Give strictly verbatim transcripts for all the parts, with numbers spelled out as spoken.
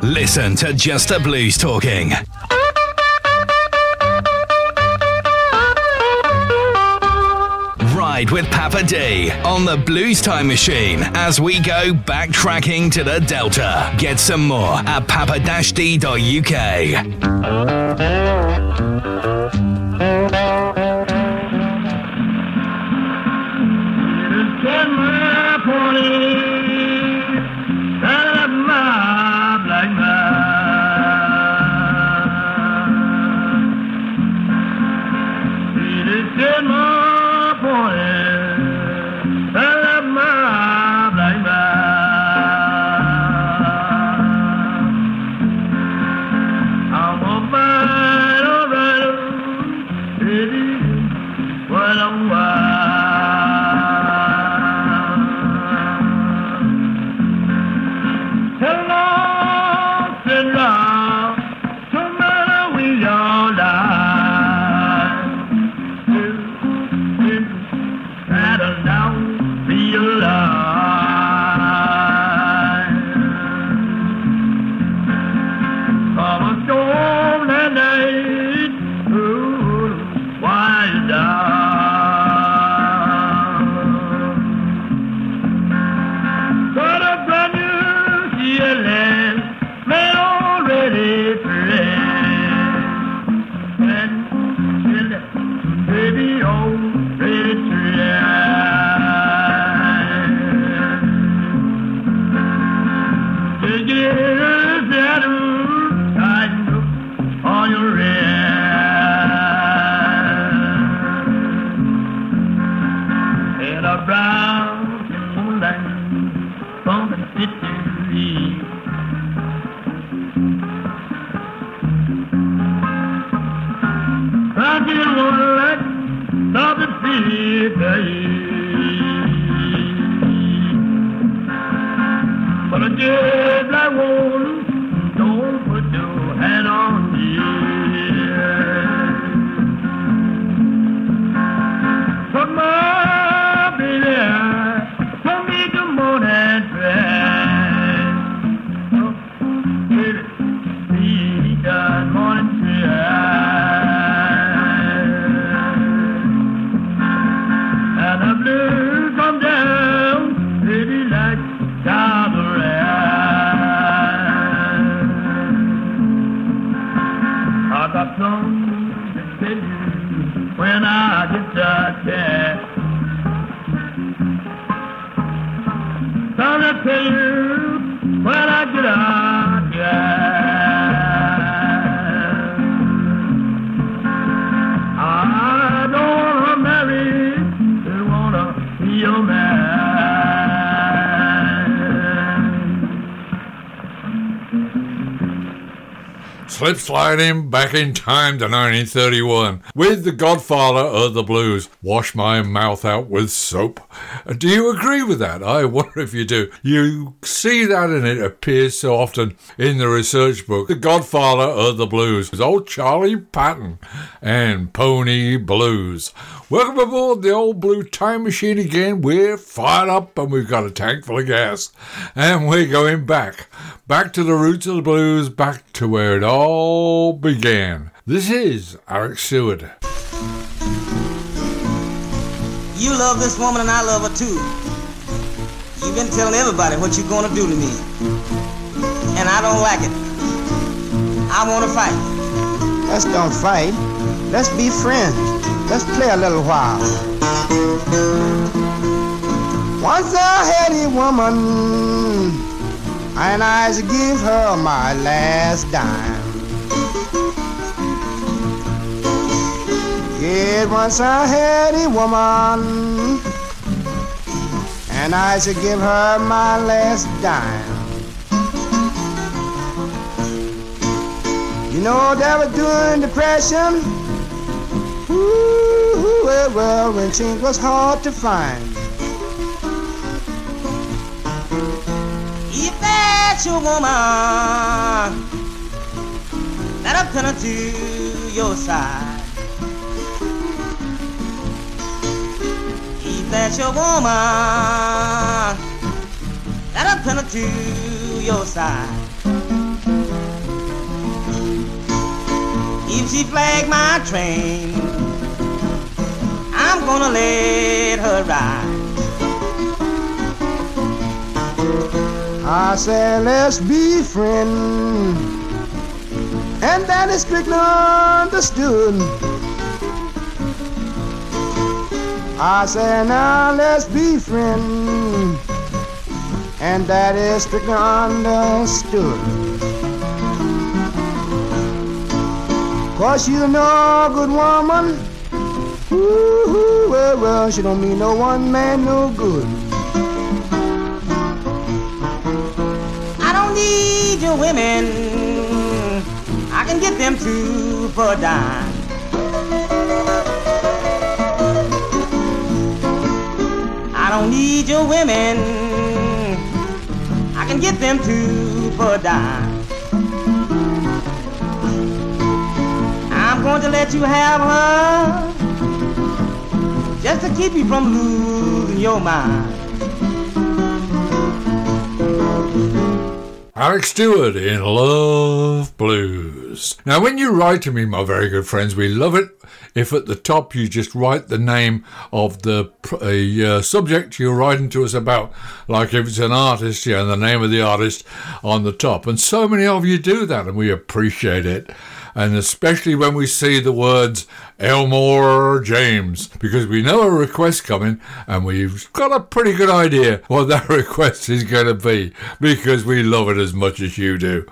Listen to Just the Blues Talking. Ride with Papa D on the Blues Time Machine as we go backtracking to the Delta. Get some more at papa d dot u k. Slip sliding back in time to nineteen thirty-one with the godfather of the blues, Wash My Mouth Out With Soap. Do you agree with that? I wonder if you do. You see that and it appears so often in the research book. The godfather of the blues is old Charlie Patton and Pony Blues. Welcome aboard the old blue time machine again. We're fired up and we've got a tank full of gas. And we're going back. Back to the roots of the blues, back to where it all began. This is Eric Seward. You love this woman and I love her too. You've been telling everybody what you're gonna do to me. And I don't like it. I wanna fight. Let's don't fight. Let's be friends. Let's play a little while. Once I had a woman, and I should give her my last dime. Yeah, once I had a woman, and I should give her my last dime. You know that was during Depression. Ooh, well, well, when change was hard to find. If that's your woman, let her pin her to your side. If that's your woman, let her pin her to your side. if she flag my train, I'm gonna let her ride. I said, let's be friends, and that is strictly understood. I said, now let's be friends, and that is strictly understood. Cause she's no good woman. Ooh, well, well, she don't mean no one man no good. I don't need your women, I can get them two for a dime. I don't need your women, I can get them two for a dime. I'm going to let you have her, just to keep you from losing your mind. Alex Stewart in Love Blues. Now, when you write to me, my very good friends, we love it if at the top you just write the name of the uh, subject you're writing to us about, like if it's an artist, yeah, and the name of the artist on the top. And so many of you do that, and we appreciate it. And especially when we see the words Elmore James, because we know a request coming and we've got a pretty good idea what that request is going to be, because we love it as much as you do.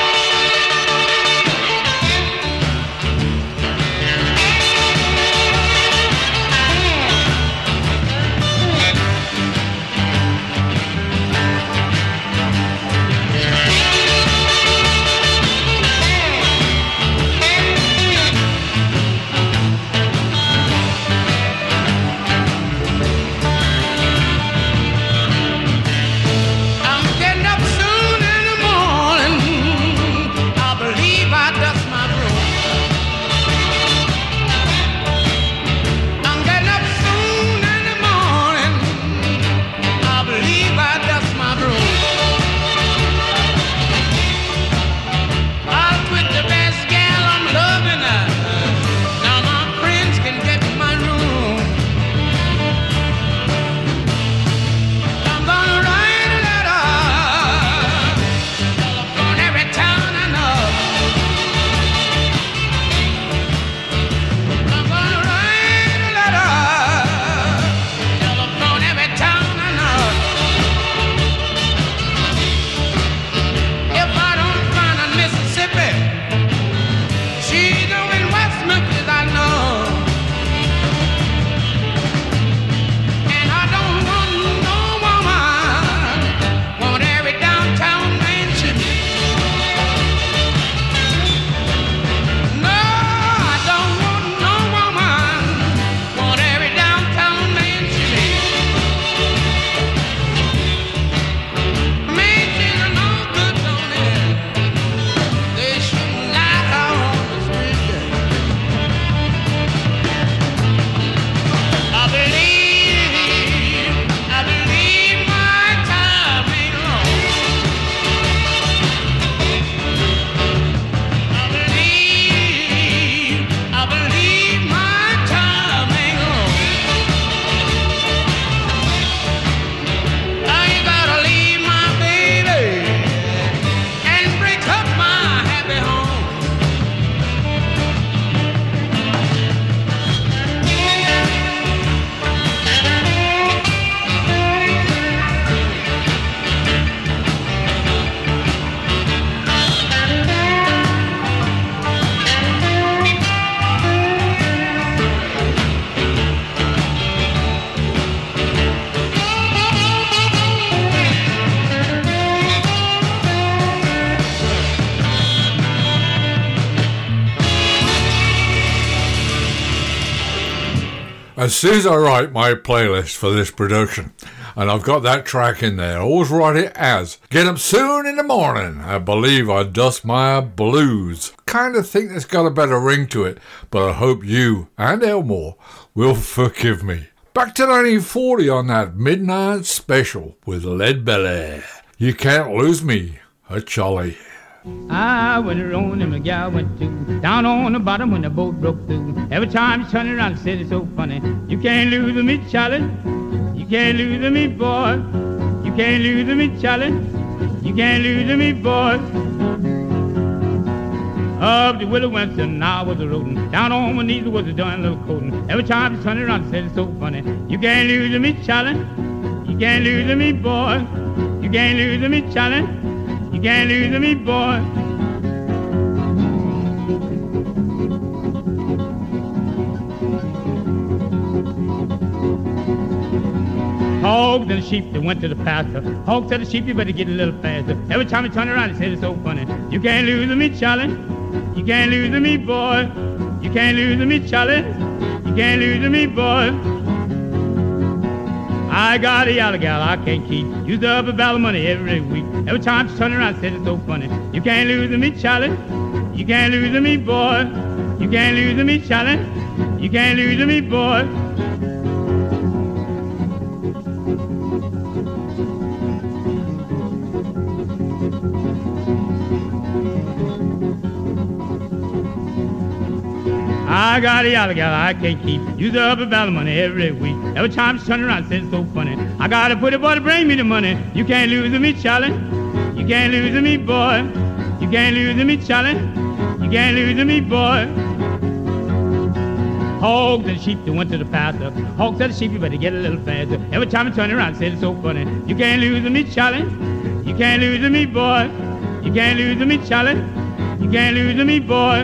As soon as I write my playlist for this production, and I've got that track in there, I always write it as Get Up Soon in the Morning, I Believe I Dust My Blues. Kind of think it's got a better ring to it, but I hope you and Elmore will forgive me. Back to nineteen forty on that Midnight Special with Lead Belly. You Can't Lose Me, a Charlie. I went around and the gal went too. Down on the bottom when the boat broke through. Every time she turned around and said it's so funny. You can't lose with me, Charlie. You can't lose with me, boy. You can't lose with me, Charlie. You can't lose with me, boy. Up the willow went and now was a roadin'. Down on my knees was a darn little coatin'. Every time she turned around and said it's so funny. You can't lose with me, Charlie. You can't lose with me, boy. You can't lose with me, Charlie. You can't lose with me, boy. Hogs and the sheep, they went to the pasture. Hogs said the sheep, you better get a little faster. Every time he turned around, he said it's so funny. You can't lose with me, Charlie. You can't lose with me, boy. You can't lose with me, Charlie. You can't lose with me, boy. I got a yellow gal I can't keep. Used up a barrel of money every week. Every time she turned around, said it's so funny. You can't lose with me, Charlie. You can't lose with me, boy. You can't lose with me, Charlie. You can't lose with me, boy. I got a yellow gal I can't keep. Use up a barrel of money every week. Every time she turn around, says it's so funny. I gotta put it, boy, to bring me the money. You can't lose with me, Charlie. You can't lose with me, boy. You can't lose with me, Charlie. You can't lose with me, boy. Hogs and sheep, they went to the pasture. Hogs said the sheep, you better get a little faster. Every time I turn around, says it's so funny. You can't lose with me, Charlie. You can't lose with me, boy. You can't lose with me, Charlie. You can't lose with me, boy.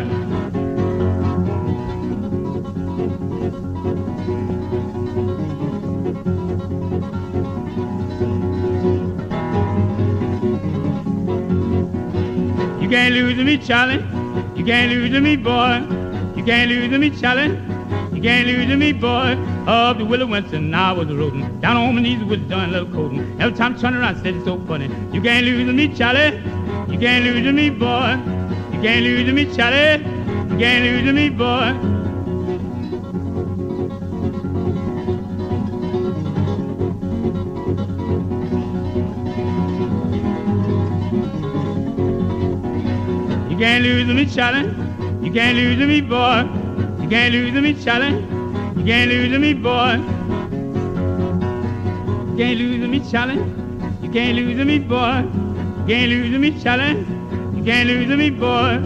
You can't lose with me, Charlie. You can't lose with me, boy. You can't lose with me, Charlie. You can't lose with me, boy. Up the willow went and I was roadin'. Down on my knees with a darn little coatin'. Every time I turn around, said it's so funny. You can't lose with me, Charlie. You can't lose with me, boy. You can't lose with me, Charlie. You can't lose with me, boy. You can't lose with me, Charlie. You can't lose with me, boy. You can't lose with me, Charlie. You can't lose with me, boy. You can't lose with me, Charlie. You can't lose with me, boy. You can't lose with me, Charlie. You can't lose with me, boy.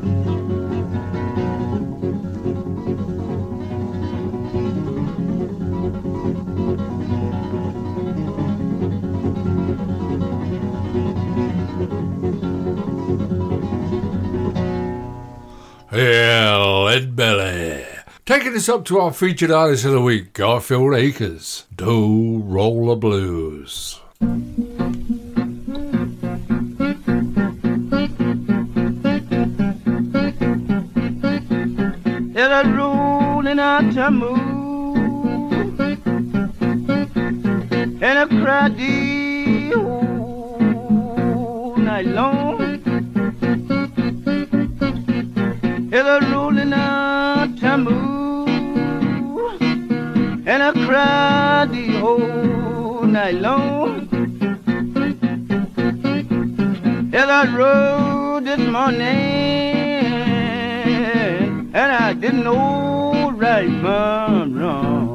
Yeah, Lead Belly. Taking us up to our featured artist of the week, Garfield Akers. Do Roller Blues. It's a rolling out to move and a cry the whole night long. It's a rolling out to move and I cry the whole night long. As I rode this morning and I didn't know right from wrong.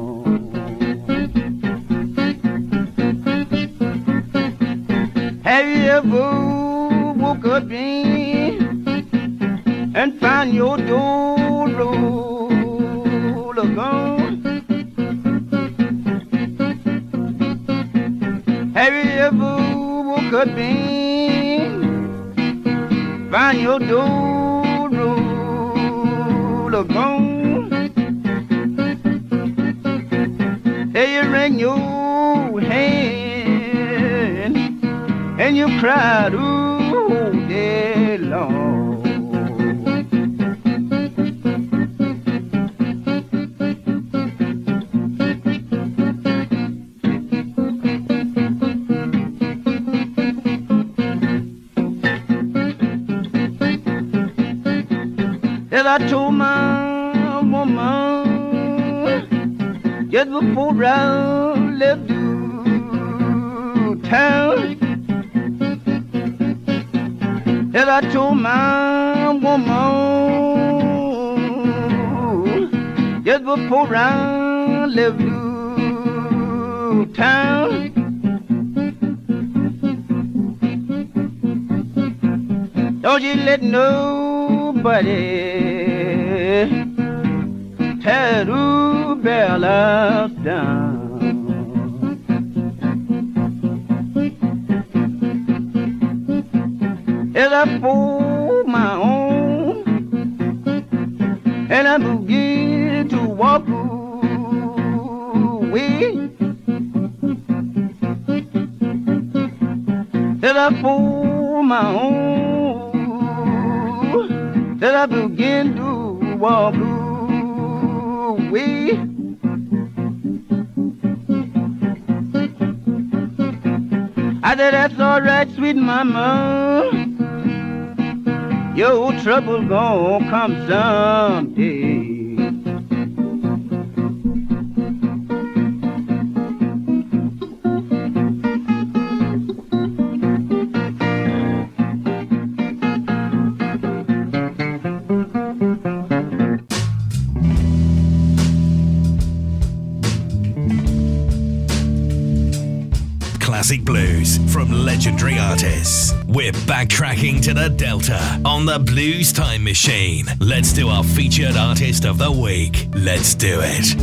Have you ever woke up in and find your door roller gone? Have you ever woke up in, find your door roller gone? Hey, you wring your hand and you cried all day long. I told my woman just before I left to town, that I told my woman just before I left Blue Town. Don't you let nobody tear the bell out down. As I fold my own and I begin to walk away, as I fold my own, as I begin to walk away, I said that's all right, sweet mama. Your trouble gon' come someday. Classic blues from legendary artists. We're backtracking to the Delta on the Blues Time Machine. Let's do our featured artist of the week. Let's do it.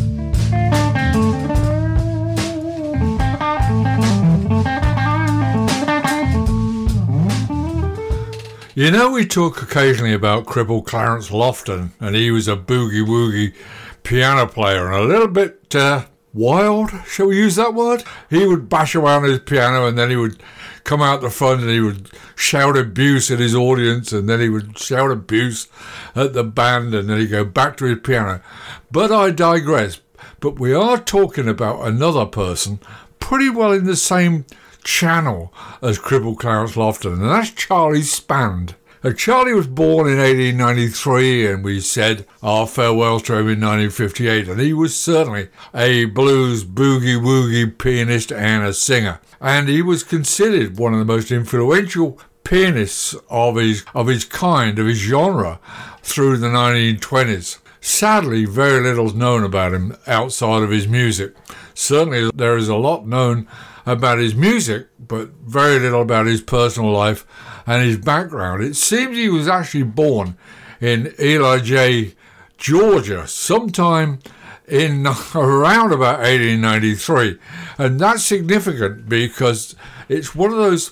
You know, we talk occasionally about crippled Clarence Lofton, and he was a boogie-woogie piano player and a little bit uh, wild, shall we use that word? He would bash around his piano and then he would come out the front and he would shout abuse at his audience, and then he would shout abuse at the band, and then he'd go back to his piano. But I digress. But we are talking about another person pretty well in the same channel as crippled Clarence Lofton, and that's Charlie Spand. Now, Charlie was born in eighteen ninety-three, and we said our farewell to him in nineteen fifty-eight, and he was certainly a blues boogie-woogie pianist and a singer, and he was considered one of the most influential pianists of his of his kind, of his genre, through the nineteen twenties. Sadly, very little is known about him outside of his music. Certainly there is a lot known about his music, but very little about his personal life and his background. It seems he was actually born in Ellijay, Georgia, sometime in around about eighteen ninety-three. And that's significant because it's one of those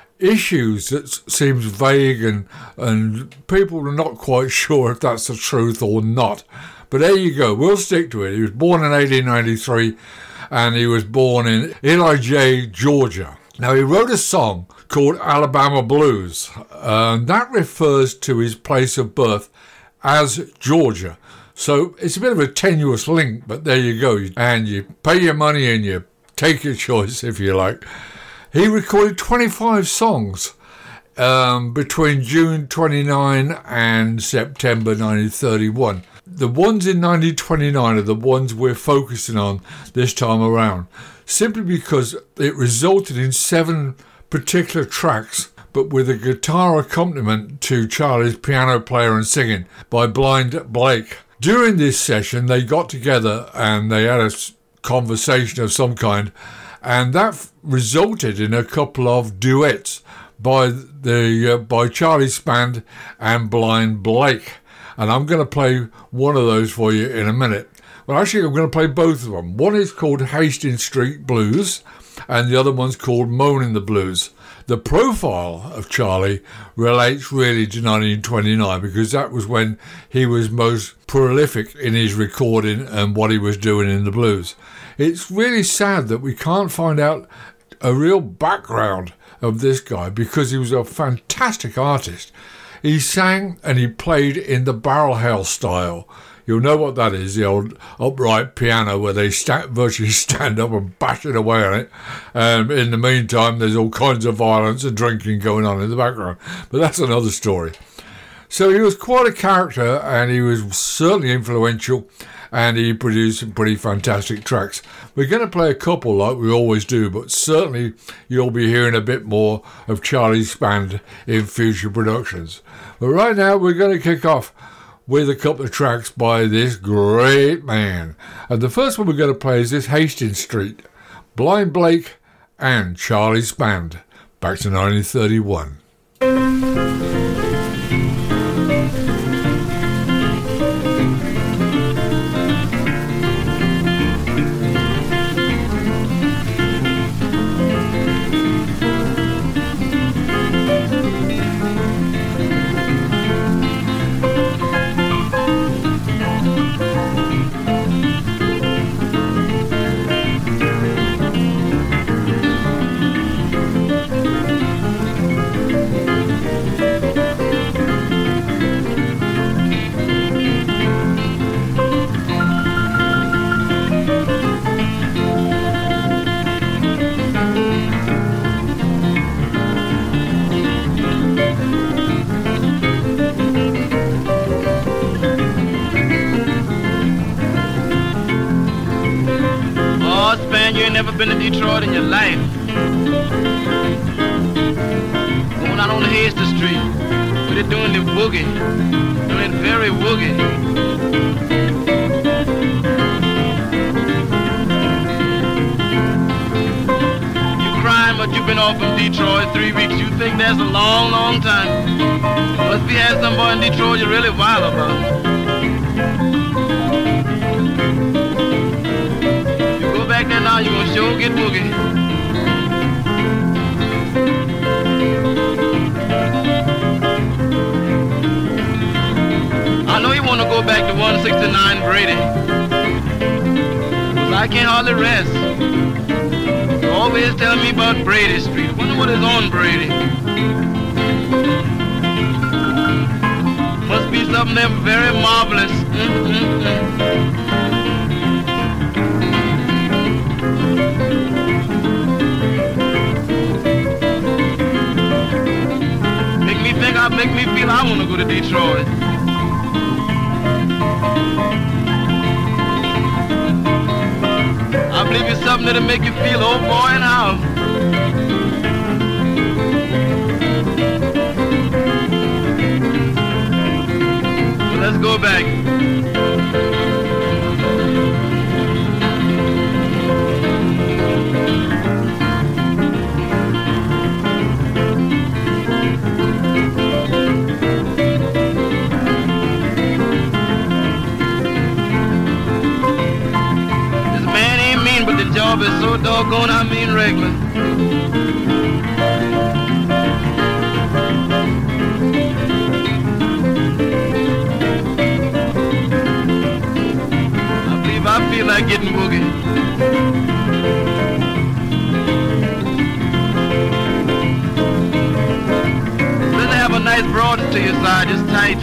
issues that seems vague, and, and people are not quite sure if that's the truth or not. But there you go, we'll stick to it. He was born in eighteen ninety-three, and he was born in Ellijay, Georgia. Now, he wrote a song called Alabama Blues, and that refers to his place of birth as Georgia. So it's a bit of a tenuous link, but there you go. And you pay your money and you take your choice, if you like. He recorded twenty-five songs um, between June twenty-ninth and September nineteen thirty-one. The ones in nineteen twenty-nine are the ones we're focusing on this time around, simply because it resulted in seven particular tracks, but with a guitar accompaniment to Charlie's piano player and singing by Blind Blake. During this session, they got together and they had a conversation of some kind, and that resulted in a couple of duets by the uh, by Charlie Spand and Blind Blake. And I'm going to play one of those for you in a minute. Well, actually, I'm going to play both of them. One is called Hastings Street Blues, and the other one's called Moaning the Blues. The profile of Charlie relates really to nineteen twenty-nine, because that was when he was most prolific in his recording and what he was doing in the blues. It's really sad that we can't find out a real background of this guy, because he was a fantastic artist. He sang and he played in the barrel house style. You'll know what that is, the old upright piano where they sta- virtually stand up and bash it away on it. Um, in the meantime, there's all kinds of violence and drinking going on in the background. But that's another story. So he was quite a character, and he was certainly influential. and he produced some pretty fantastic tracks. We're going to play a couple like we always do, but certainly you'll be hearing a bit more of Charlie Spand in future productions. But right now we're going to kick off with a couple of tracks by this great man. And the first one we're going to play is this Hastings Street, Blind Blake and Charlie Spand, back to nineteen thirty-one. Been to Detroit in your life. Going out on Hastings Street, but they're doing the boogie, doing it very woogie. You crying, but you've been off from Detroit three weeks. You think that's a long, long time. Must be had some boy in Detroit you're really wild about. Back there now, you gonna sure get boogie. I know you wanna go back to one sixty-nine Brady, cause I can't hardly rest. You always tell me about Brady Street. Wonder what is on Brady. Must be something there very marvelous. Mm-mm-mm. Think I make me feel I want to go to Detroit. I believe it's something that'll make you feel, oh boy, and how. So let's go back. Job is so doggone, I mean regular. I believe I feel like getting boogie. Let's have a nice broad to your side, just tight.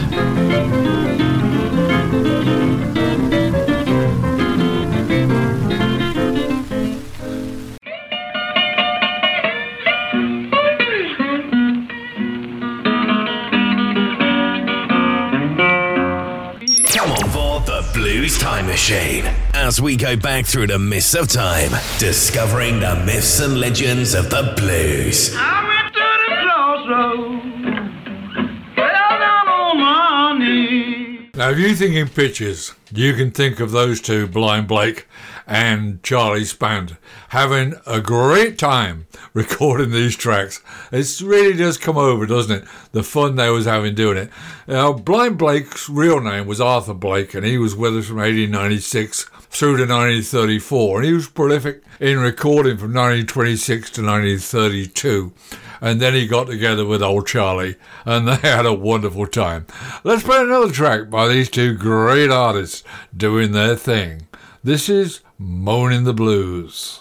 Blues Time Machine, as we go back through the mists of time, discovering the myths and legends of the blues. I went to the crossroads, fell down on my knees. Now, if you're thinking pictures, you can think of those two, Blind Blake and Charlie Spand, having a great time recording these tracks. It really does come over, doesn't it? The fun they was having doing it. Now, Blind Blake's real name was Arthur Blake, and he was with us from eighteen ninety-six through to nineteen thirty-four, and he was prolific in recording from nineteen twenty-six to nineteen thirty-two. And then he got together with old Charlie, and they had a wonderful time. Let's play another track by these two great artists doing their thing. This is Moaning the Blues.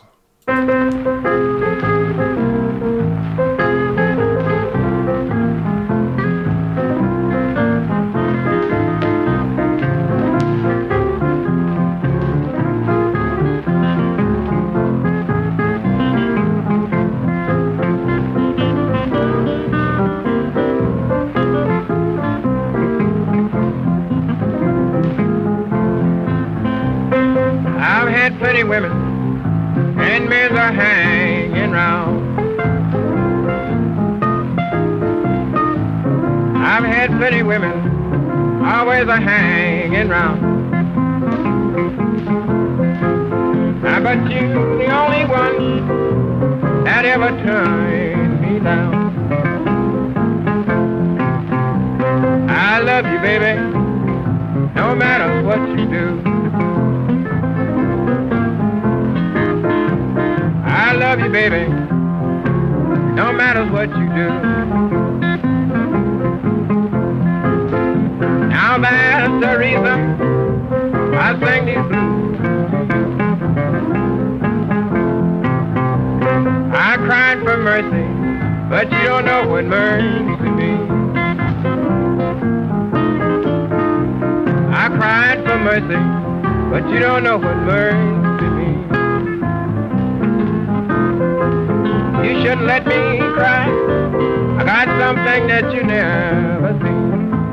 women and men are hanging round. I've had plenty women, always a hanging round. Ah, but you the only one that ever turned me down. I love you, baby, no matter what you do. I love you, baby, no matter what you do. Now that's the reason I sing these blues. I cried for mercy, but you don't know what mercy means. I cried for mercy, but you don't know what mercy means. You shouldn't let me cry. I got something that you never seen.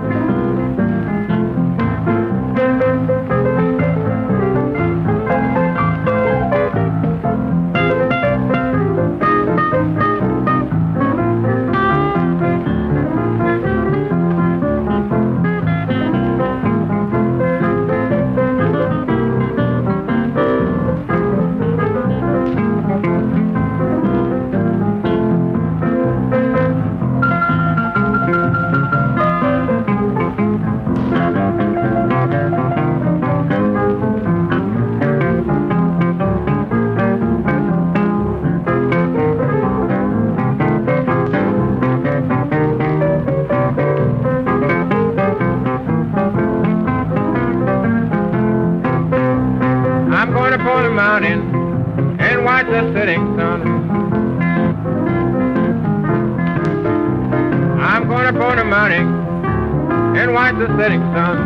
And watch the setting sun. I'm going up on the mountain and watch the setting sun.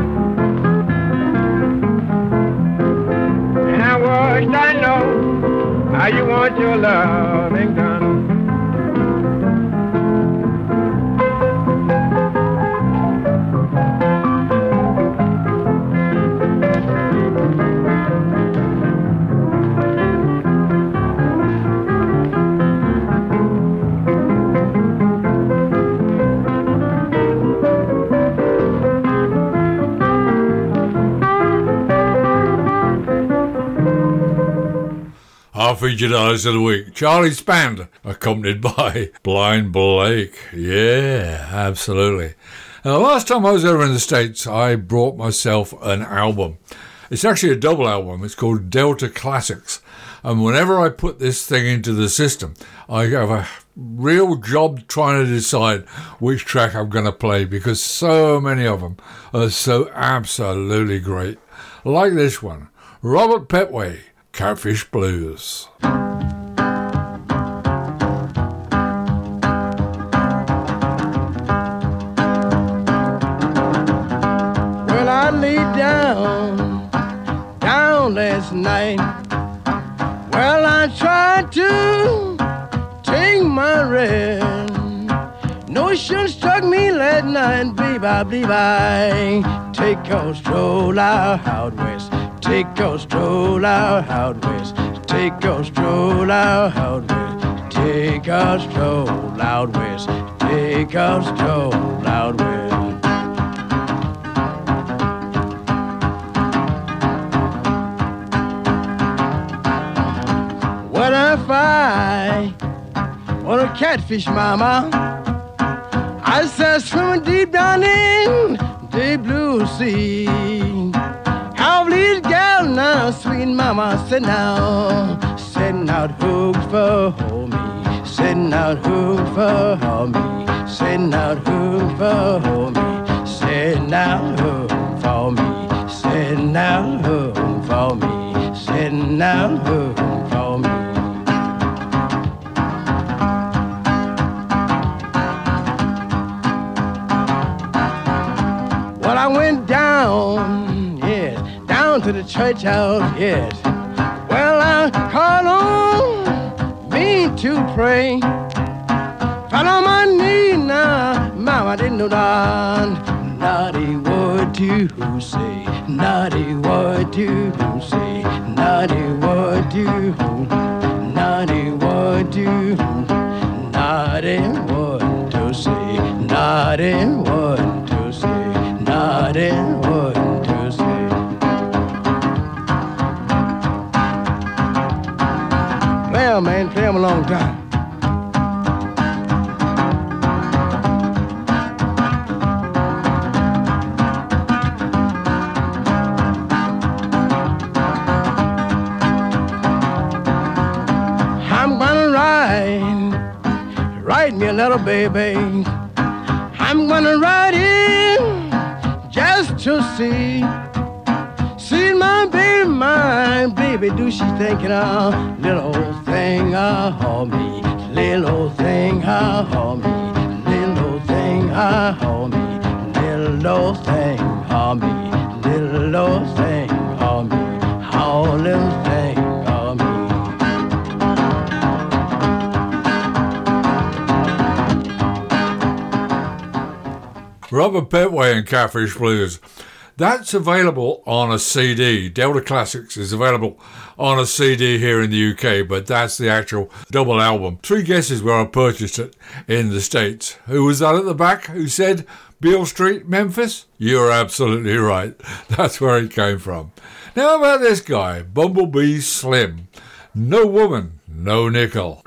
And I wish I know how you want your loving done. Our featured artist of the week, Charlie Spand, accompanied by Blind Blake. Yeah, absolutely. And the last time I was over in the States, I brought myself an album. It's actually a double album. It's called Delta Classics. And whenever I put this thing into the system, I have a real job trying to decide which track I'm going to play because so many of them are so absolutely great. Like this one, Robert Petway, Catfish Blues. Well, I laid down, down last night. Well, I tried to take my rest. Notion struck me last night, babe, I believe I take a stroll out west. Take a stroll out west. Take a stroll out west. Take a stroll out west. Take a stroll out west. What if I want a catfish, mama? I said swimming deep down in the blue sea. How please gal now, sweet mama, sit now, setting out hooks for me, setting out hooks for me, setting out hooks for me, setting out hooks for me, setting out hooks for me, setting out hooks for me. Well, I went down, yes, down to the church house, yes. Well, I called on me to pray. Fell on my knee now, mama didn't know that naughty word what you say, naughty what you say, naughty what you, naughty what you, naughty what to say, naughty what to say, naughty what to say. Play 'em, man, play 'em a long time. Write me a letter, baby. I'm gonna write in just to see. See my baby, my baby, do she thinking of little old thing of me? Little old thing of me. Little old thing of me. Little old thing of me. Little old thing of me. Oh, little thing. Robert Petway and Catfish Blues. That's available on a C D. Delta Classics is available on a C D here in the U K, but that's the actual double album. Three guesses where I purchased it in the States. Who was that at the back who said Beale Street, Memphis? You're absolutely right. That's where it came from. Now about this guy, Bumblebee Slim. No woman, no nickel.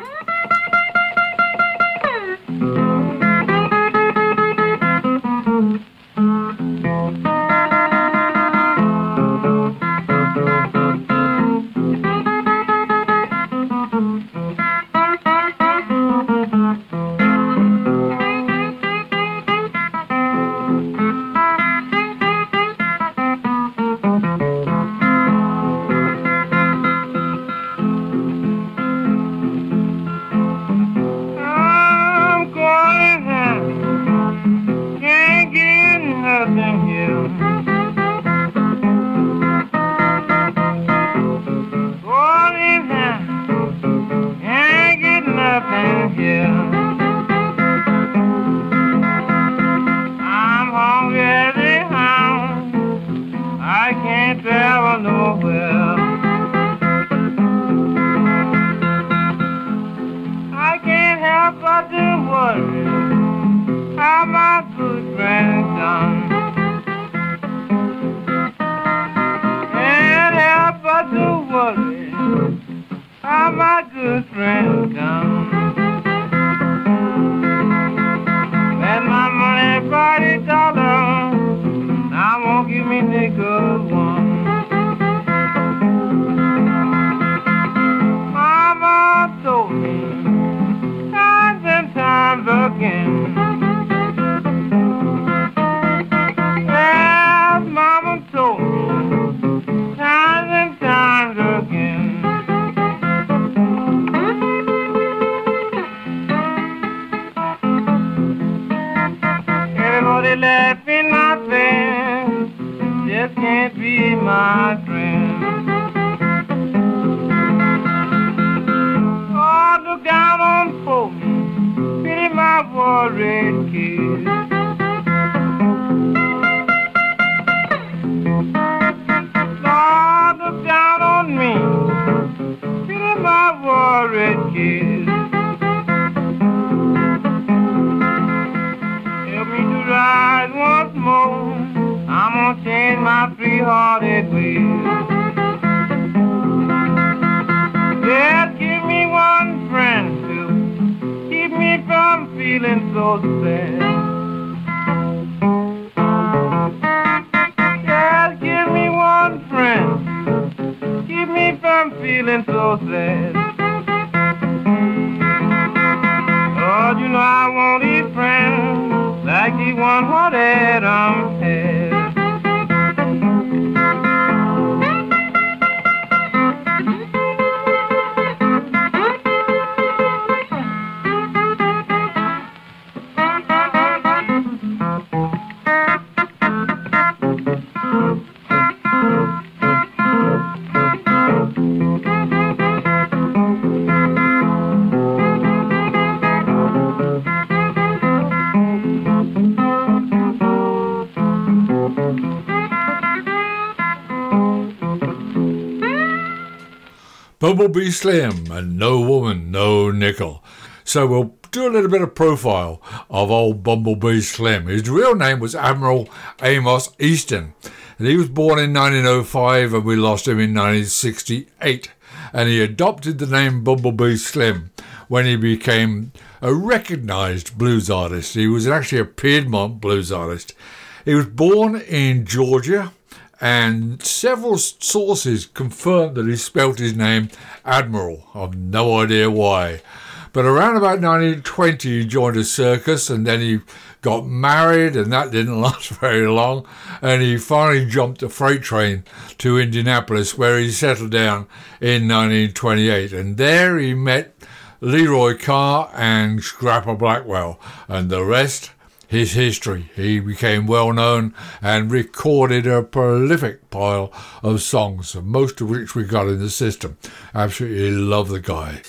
Bumblebee Slim and No Woman, No Nickel. So we'll do a little bit of profile of old Bumblebee Slim. His real name was Admiral Amos Easton, and he was born in nineteen oh five and we lost him in nineteen sixty-eight. And he adopted the name Bumblebee Slim when he became a recognised blues artist. He was actually a Piedmont blues artist. He was born in Georgia, and several sources confirmed that he spelt his name Admiral. I've no idea why. But around about nineteen twenty, he joined a circus, and then he got married, and that didn't last very long. And he finally jumped a freight train to Indianapolis, where he settled down in nineteen twenty-eight. And there he met Leroy Carr and Scrapper Blackwell, and the rest his history. He became well known and recorded a prolific pile of songs, most of which we got in the system. Absolutely love the guy.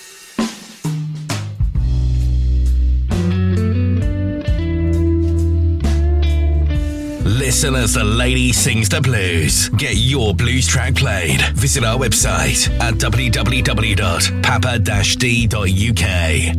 Listen as the lady sings the blues. Get your blues track played. Visit our website at w w w dot papa dash d dot u k.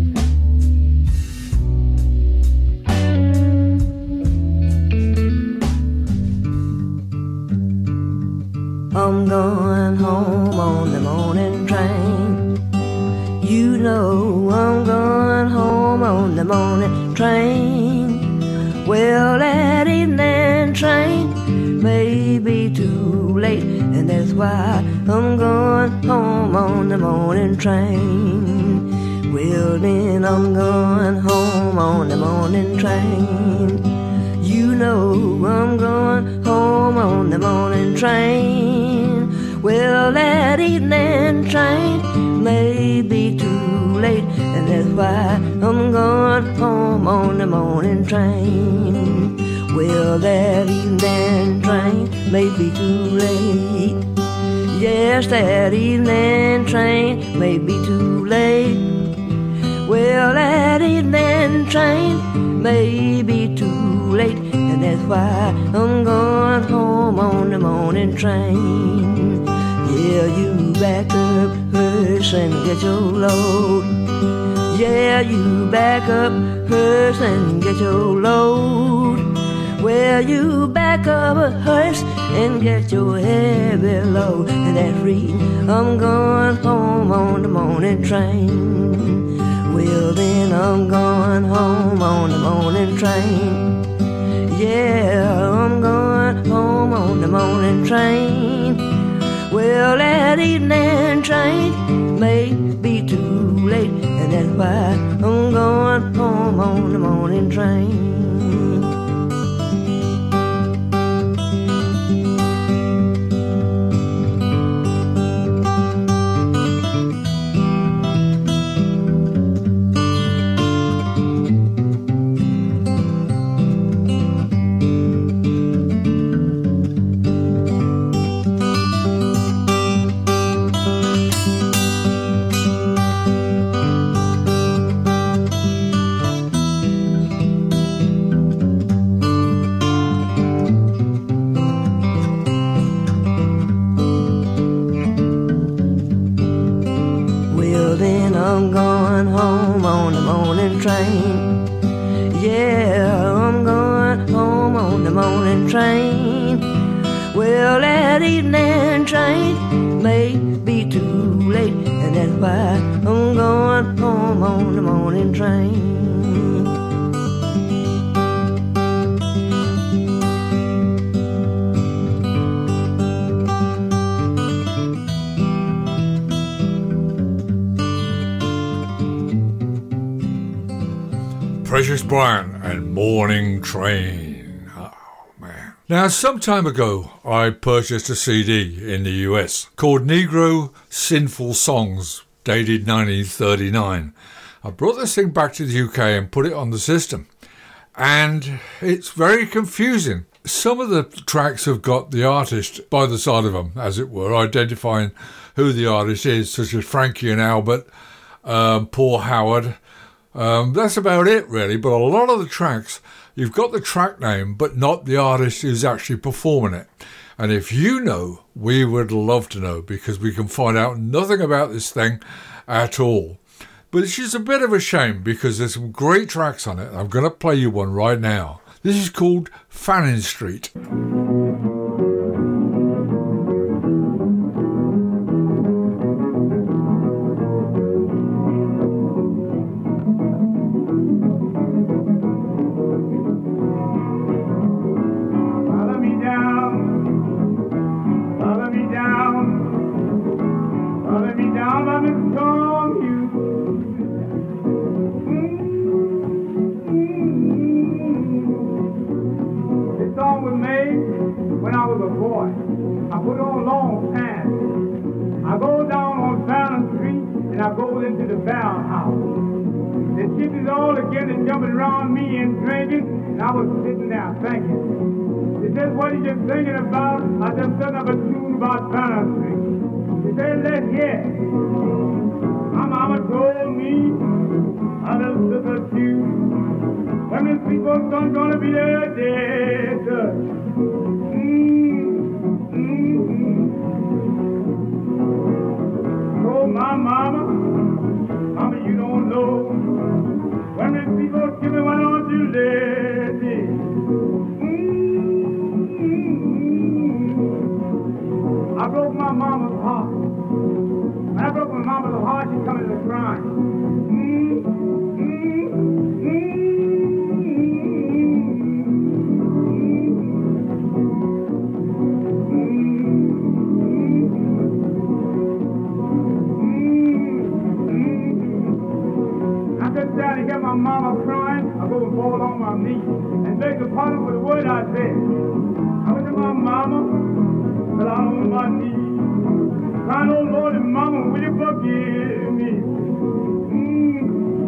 I'm going home on the morning train. You know I'm going home on the morning train. Well, that evening train may be too late, and that's why I'm going home on the morning train. Well, then I'm going home on the morning train. You know I'm going home on the morning train. Well, that evening train may be too late, and that's why I'm going home on the morning train. Well, that evening train may be too late. Yes, that evening train may be too late. Well, that evening train may be too late, and that's why I'm going home on the morning train. Yeah, you back up first and get your load. Yeah, you back up first and get your load. Well, you back up a hearse and get your heavy load. And that's reading, I'm going home on the morning train. Well, then I'm going home on the morning train. Yeah, I'm going home on the morning train. Well, that evening train may be too late, and that's why I'm going home on the morning train. Train. Yeah, I'm going home on the morning train. Well, that evening train may be too late, and that's why I'm going home on the morning train. Precious Bryant and Morning Train. Oh, man. Now, some time ago, I purchased a C D in the U S called Negro Sinful Songs, dated nineteen thirty-nine. I brought this thing back to the U K and put it on the system, and it's very confusing. Some of the tracks have got the artist by the side of them, as it were, identifying who the artist is, such as Frankie and Albert, um, Paul Howard. Um, that's about it, really, but a lot of the tracks you've got the track name, but not the artist who's actually performing it. And if you know, we would love to know, because we can find out nothing about this thing at all. But it's just a bit of a shame, because there's some great tracks on it. I'm going to play you one right now. This is called Fannin Street. Thinking about, I just set up a tune about Fannin Street. He said, let's hear it. My mama told me, I just took a tune. When these people's son gonna be there dead. Mm, mm, mm. Oh, my mama, mama, you don't know. When these people give me one on you lady. I broke my mama's heart. When I broke my mama's heart, she come into crying. Mm, mm, mm, mm, mm. I sit down and hear my mama crying. I go and fall on my knees and beg her pardon for the word I said. I went to my mama. But I'm on my knees, crying, oh Lord and Mama, will you forgive me? Mm,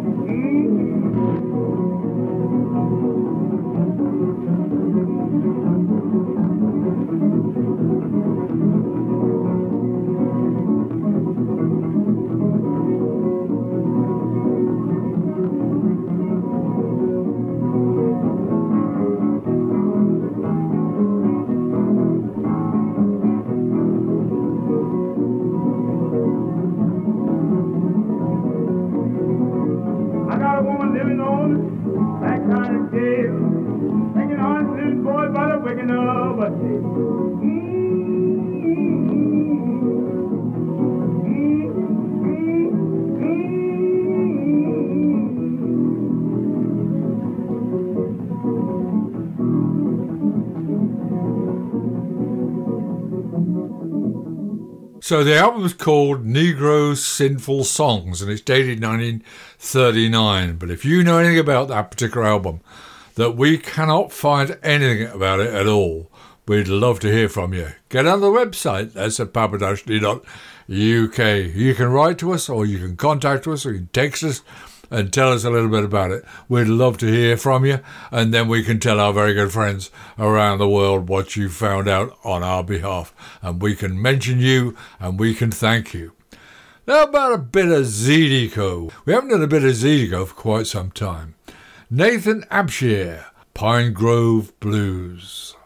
So the album is called Negro Sinful Songs, and it's dated nineteen thirty-nine. But if you know anything about that particular album, that we cannot find anything about it at all, we'd love to hear from you. Get on the website, that's at papadashly dot U K. You can write to us, or you can contact us, or you can text us and tell us a little bit about it. We'd love to hear from you, and then we can tell our very good friends around the world what you found out on our behalf, and we can mention you and we can thank you. Now about a bit of Zydeco. We haven't done a bit of Zydeco for quite some time. Nathan Abshire, Pine Grove Blues.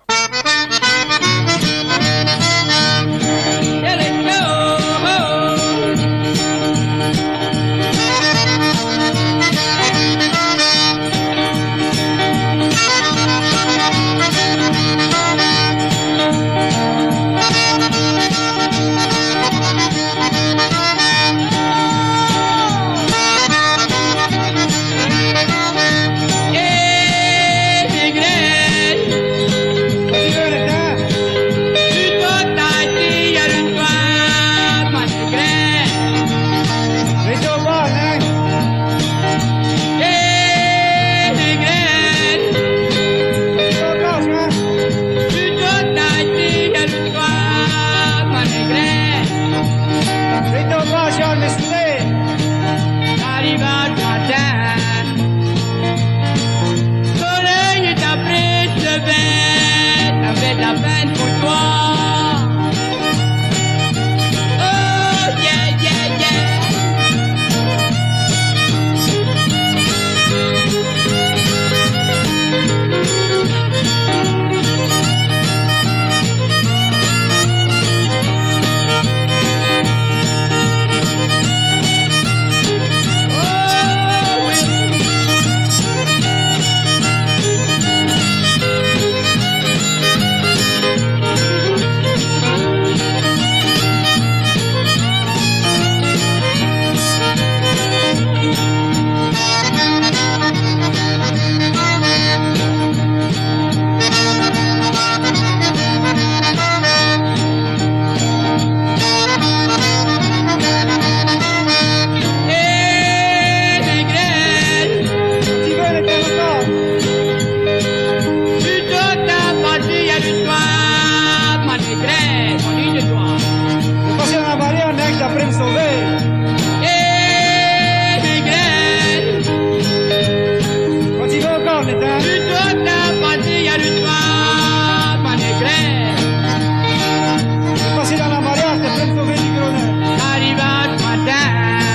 matin. Toute la partie, y a du soir, pas négré. Passé dans la mariage, t'es plein de sauver du grenade. Arrive ce matin.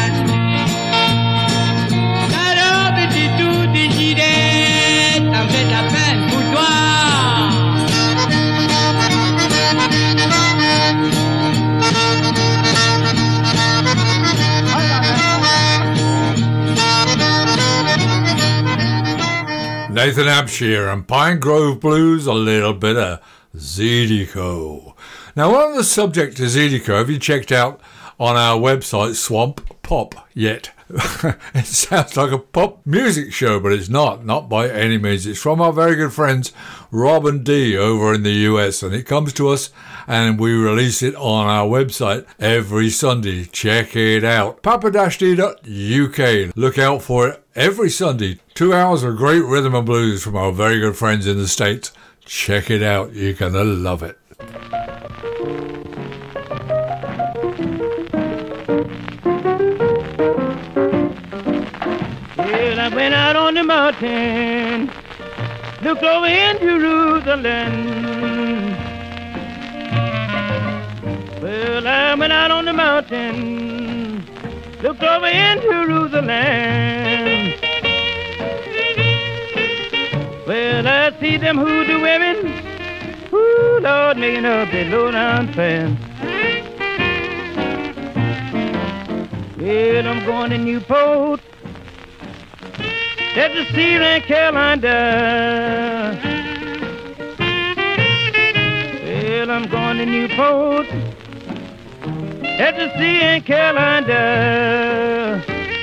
La robe est tout déchirée, ça me fait de la peine pour toi. Nathan Abshire and Pine Grove Blues, a little bit of Zydeco. Now, on the subject of Zydeco, have you checked out on our website Swamp Pop yet? It sounds like a pop music show, but it's not, not by any means. It's from our very good friends Rob and Dee over in the U S, and it comes to us and we release it on our website every Sunday. Check it out, papa dash d dot u k. Look out for it every Sunday. Two hours of great rhythm and blues from our very good friends in the States. Check it out, you're gonna love it. Well, I went out on the mountain, looked over in Jerusalem. Well, I went out on the mountain, looked over in Jerusalem. Well, I see them hoodoo women, ooh, Lord, making up their low-down plans. Well, I'm going to Newport, at the sea in Carolina. Well, I'm going to Newport, at the sea in Carolina.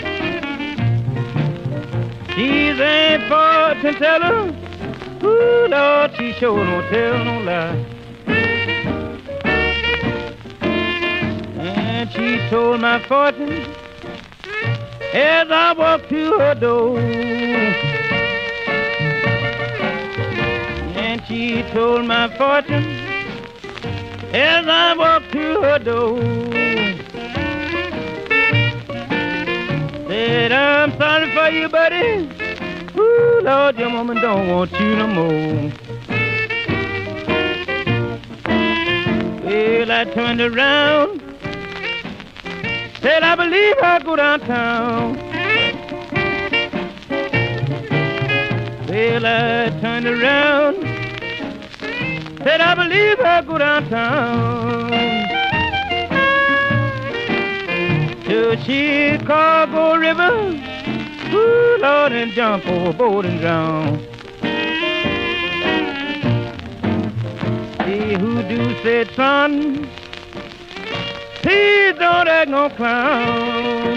She's a fortune teller, ooh, Lord, she sure don't tell no lie. And she told my fortune as I walked to her door. And she told my fortune as I walked to her door. Said, I'm sorry for you, buddy. Ooh, Lord, your woman don't want you no more. Well, I turned around, said, I believe I'll go downtown. Well, I turned around, said, I believe I'll go downtown to Chicago River, ooh, Lord, and jump overboard and drown. The hoodoo said, son, please don't act no clown.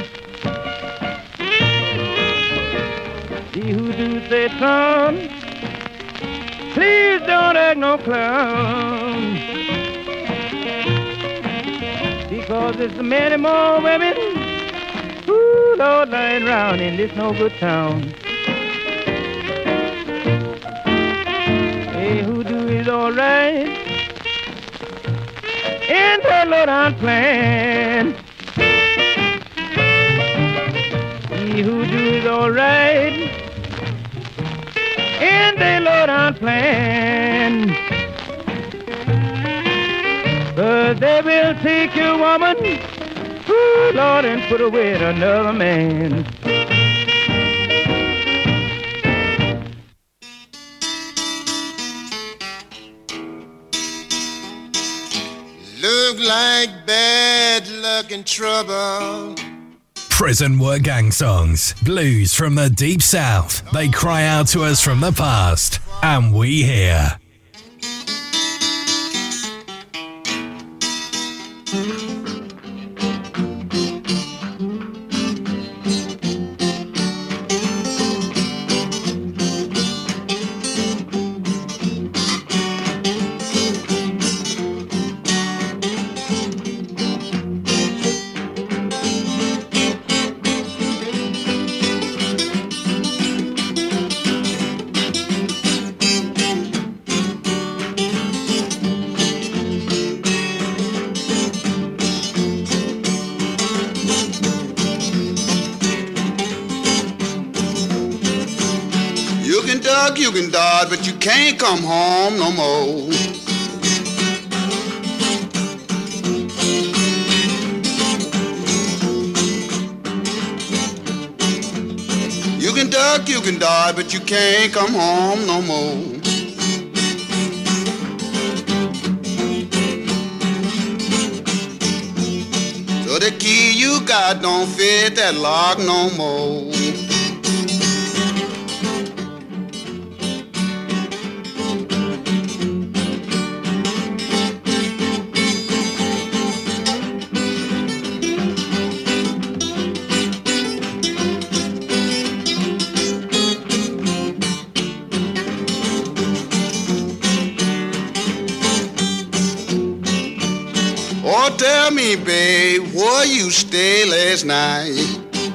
The hoodoo said, son, please don't act no clown. Because there's many more women, ooh, Lord, lying round in this no good town. Hey, hoodoo is all right in the low-down plan. He hoodoo is all right in the low-down plan. But they will take your woman, ooh, Lord, and put her with another man. Look like bad luck and trouble. Prison work gang songs, blues from the deep south. They cry out to us from the past, and we hear. duck, you can dodge, but you can't come home no more. You can duck, you can dodge, but you can't come home no more. So the key you got don't fit that lock no more. Oh, tell me, babe, where you stay last night?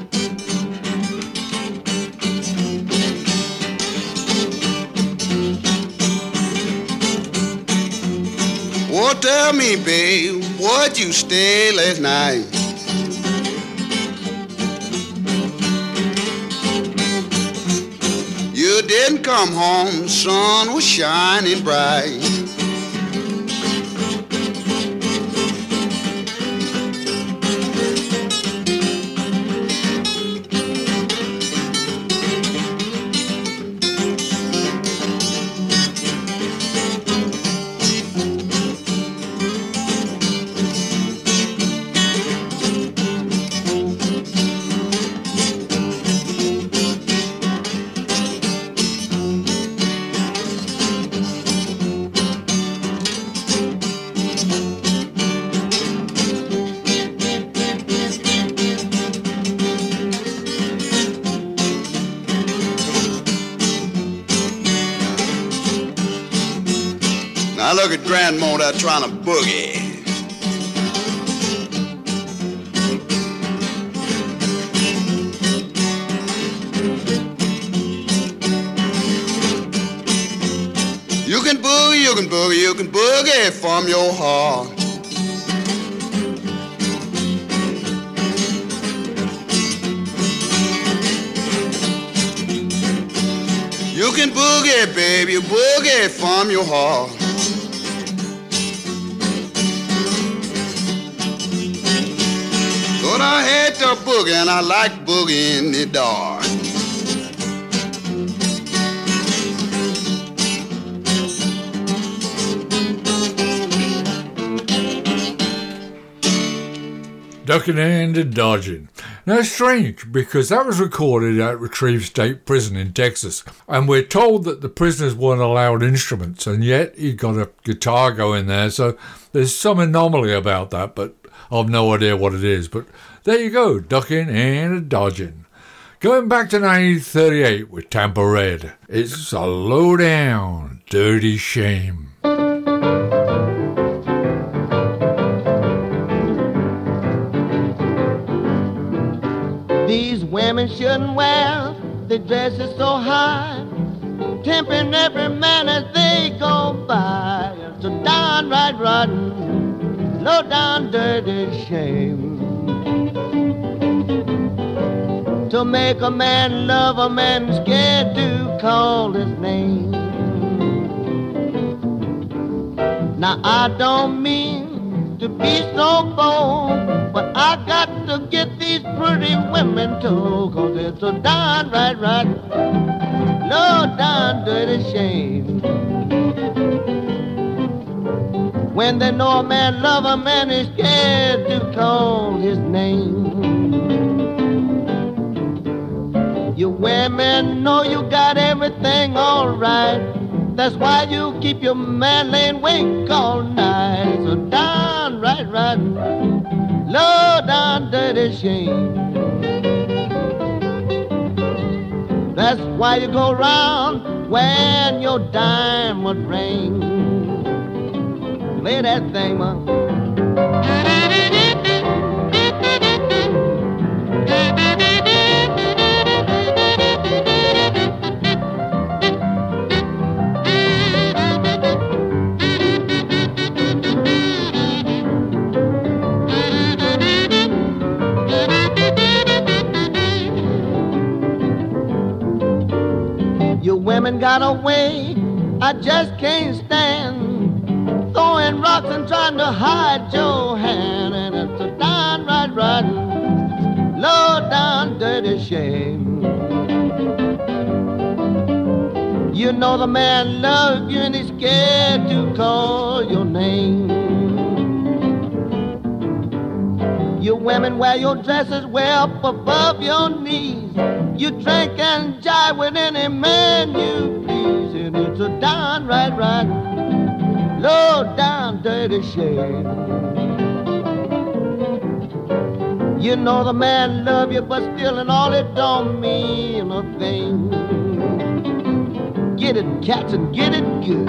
Oh, tell me, babe, where'd you stay last night? You didn't come home, sun was shining bright. Now look at Grandma there trying to boogie. You can boogie, you can boogie, you can boogie from your heart. You can boogie, baby, boogie from your heart. But I hate to boogie and I like boogie in the dark. Ducking and dodging. Now, it's strange because that was recorded at Retrieve State Prison in Texas, and we're told that the prisoners weren't allowed instruments, and yet he got a guitar going there, so there's some anomaly about that, but I've no idea what it is. But there you go, ducking and dodging. Going back to nineteen thirty-eight with Tampa Red, it's a low-down, dirty shame. These women shouldn't wear the dresses so high, tempting every man as they go by. It's a downright rotten, low down dirty shame to make a man love a man scared to call his name. Now I don't mean to be so bold, but I got to get these pretty women too, 'cause it's a downright rotten, low down dirty shame when they know a man love a man is scared to call his name. You women know you got everything all right, that's why you keep your man laying awake all night. It's a downright rotten, low down dirty shame. That's why you go around wearing your diamond ring. Play that thing, man. Women got a way I just can't stand, throwing rocks and trying to hide your hand, and it's a downright rotten, low down dirty shame. You know the man loves you and he's scared to call your name. You women wear your dresses way up above your knees. You drink and jive with any man you please, and it's a downright rotten, low down dirty shame. You know the man love you, but still and all it don't mean a thing. Get it, cats, and get it good.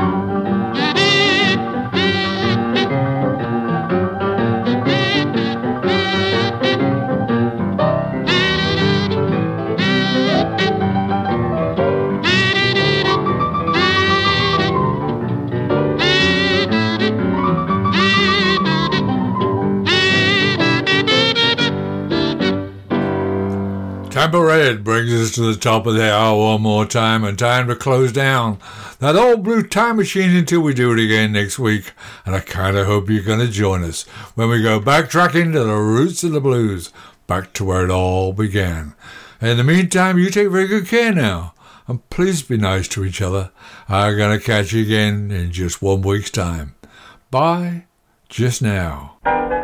Tampa Red brings us to the top of the hour one more time, and time to close down that old blue time machine until we do it again next week. And I kind of hope you're going to join us when we go backtracking to the roots of the blues, back to where it all began. In the meantime, you take very good care now, and please be nice to each other. I'm going to catch you again in just one week's time. Bye, just now.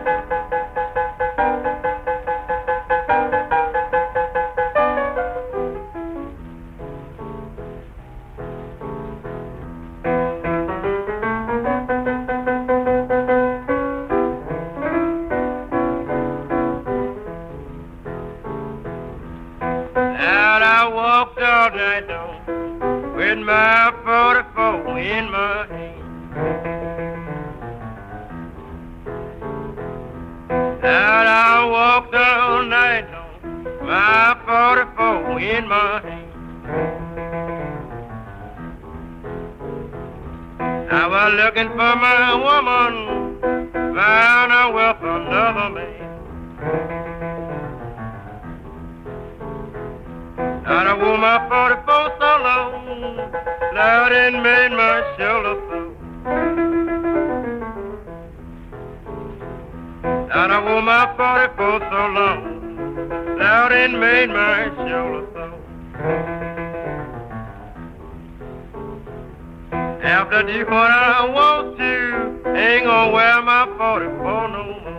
After do what I want to, ain't gonna wear my forty-four no more.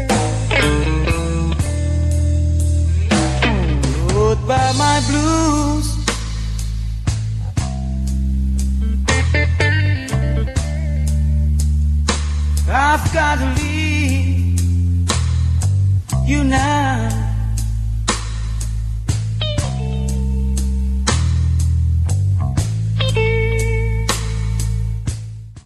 Goodbye, my blue.